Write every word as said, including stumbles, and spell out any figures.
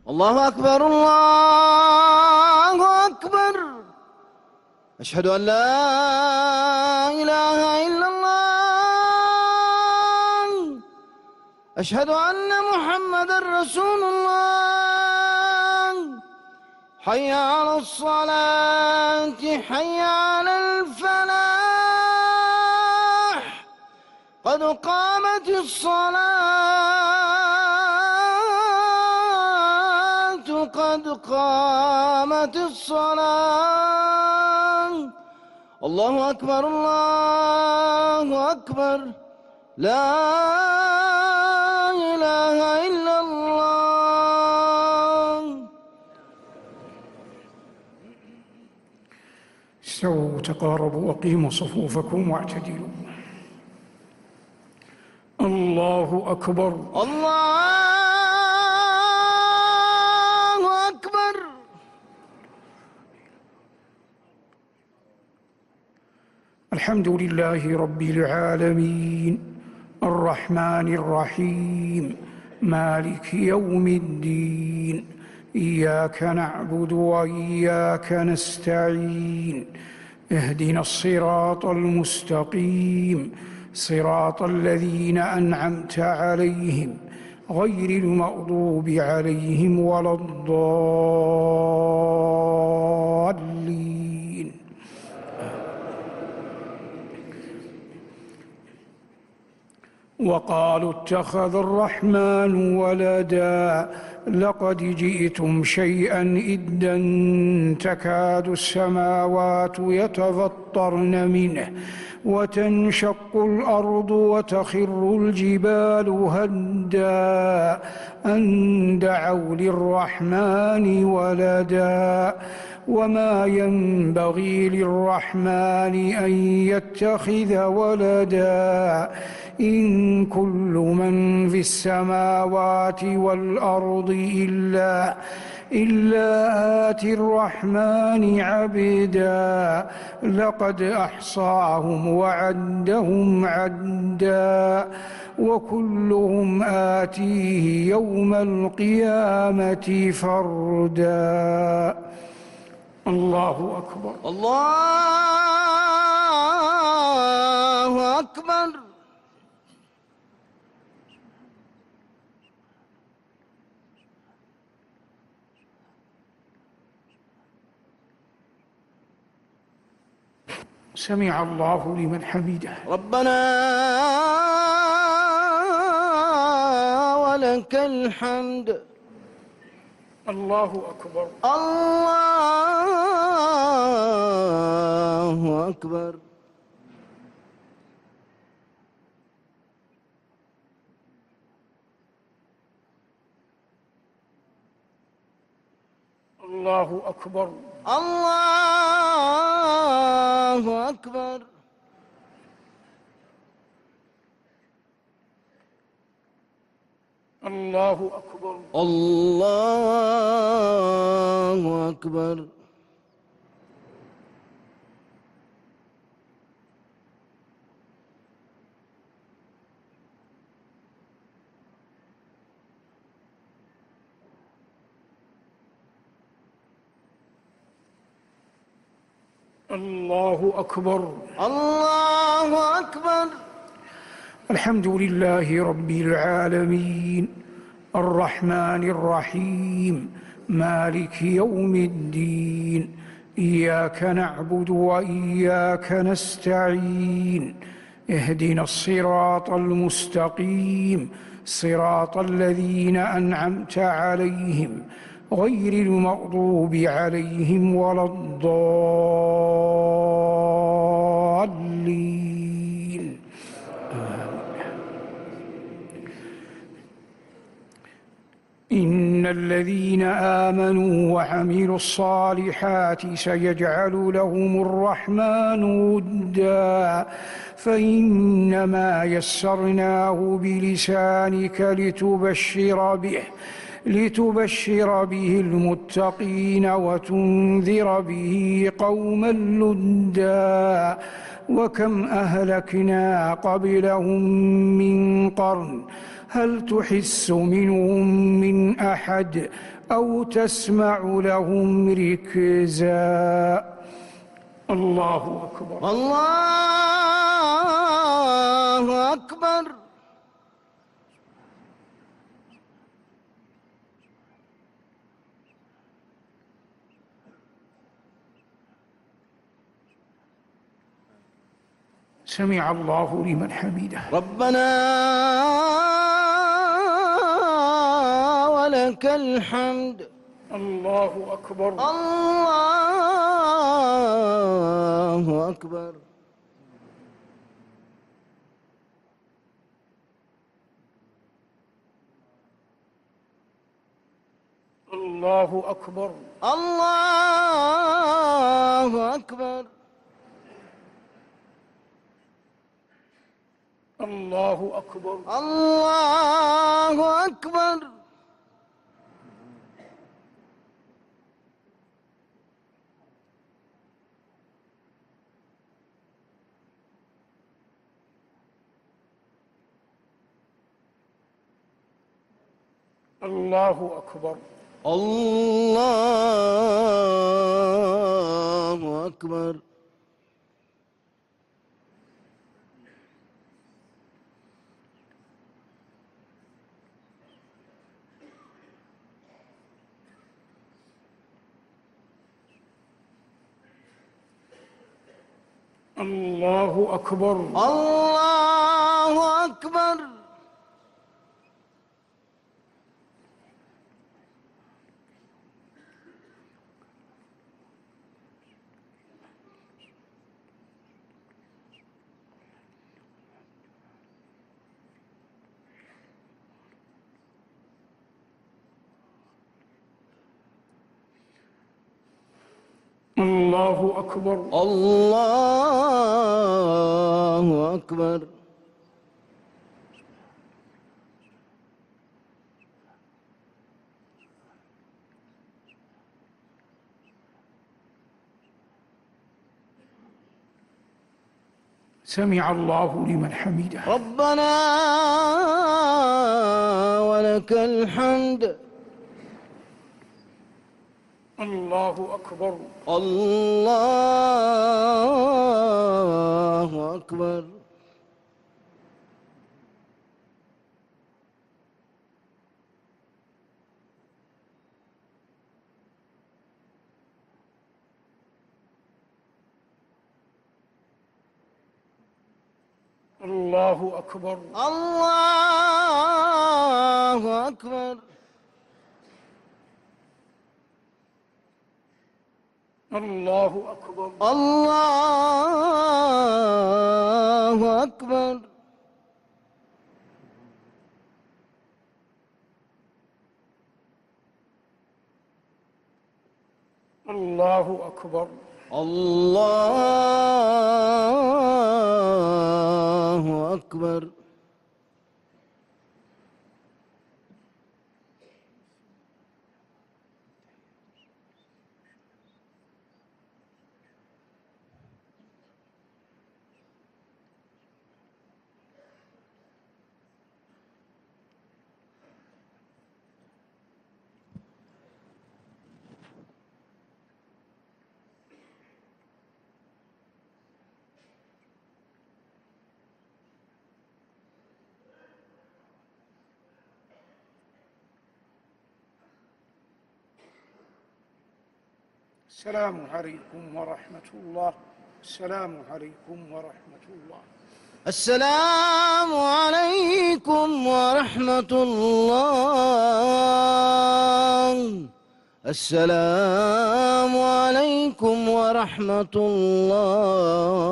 الله أكبر الله أكبر. أشهد أن لا إله إلا الله. أشهد أن محمدًا رسول الله. حي على الصلاة حي على الفلاح. قد قامت الصلاة قد قامت الصلاة. الله أكبر الله أكبر. لا إله إلا الله. استووا تقاربوا وأقيموا صفوفكم واعتدلوا. الله أكبر الله الحمد لله رب العالمين الرحمن الرحيم مالك يوم الدين. إياك نعبد وإياك نستعين. اهدنا الصراط المستقيم صراط الذين أنعمت عليهم غير المغضوب عليهم ولا الضالين. وقالوا اتخذ الرحمن ولدا لقد جئتم شيئا إدا تكاد السماوات يتفطرن منه وتنشق الأرض وتخر الجبال هدا أن دعوا للرحمن ولدا وما ينبغي للرحمن أن يتخذ ولدا إن كل من في السماوات والأرض إلا إلا آتي الرحمن عبدا لقد أحصاهم وعدهم عدا وكلهم آتيه يوم القيامة فردا. الله أكبر الله أكبر. سمع الله لمن حمده. ربنا ولك الحمد. الله أكبر الله أكبر. الله أكبر الله أكبر. الله أكبر الله أكبر. الله أكبر الله أكبر. الحمد لله رب العالمين الرحمن الرحيم مالك يوم الدين. إياك نعبد وإياك نستعين. اهدنا الصراط المستقيم صراط الذين أنعمت عليهم غير المغضوب عليهم ولا الضالين. إن الذين آمنوا وعملوا الصالحات سيجعل لهم الرحمن ودا فإنما يسرناه بلسانك لتبشر به لتبشر به المتقين وتنذر به قوما لدا وكم أهلكنا قبلهم من قرن هل تحس منهم من أحد أو تسمع لهم ركزا. الله أكبر. الله أكبر. سمع الله لمن حمده. ربنا ولك الحمد. الله أكبر. الله أكبر. الله أكبر. الله أكبر. الله أكبر. الله أكبر. الله أكبر. الله أكبر. الله أكبر. الله أكبر. الله أكبر. الله أكبر. سمع الله لمن حمده. ربنا ولك الحمد. الله أكبر. الله أكبر. الله أكبر. الله أكبر. الله أكبر. الله أكبر. الله أكبر. الله أكبر. السلام عليكم ورحمة الله. السلام عليكم ورحمة الله. السلام عليكم ورحمة الله. السلام عليكم ورحمة الله.